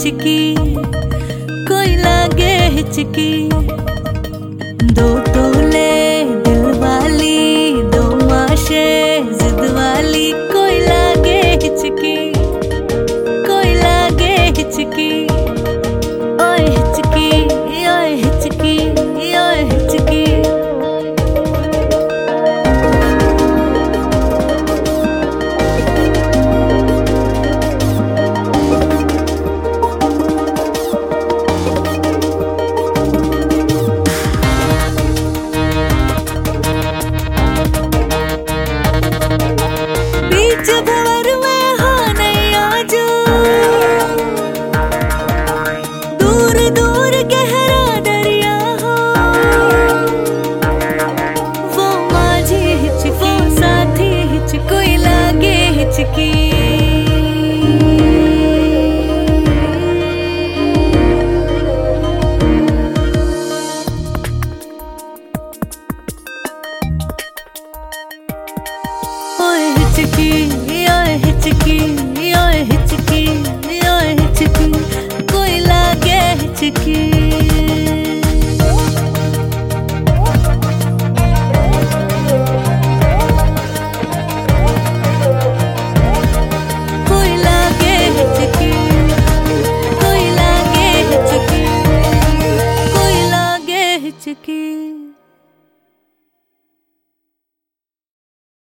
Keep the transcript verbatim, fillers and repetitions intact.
हिचकी, कोई लागे हिचकी। दो तोले दिल वाली, दो माशे जिद वाली, कोई लागे हिचकी, कोई लागे हिचकी। ओए हिचकी, ओए हिचकी, ओए हिचकी। हिचकी, ओए हिचकी।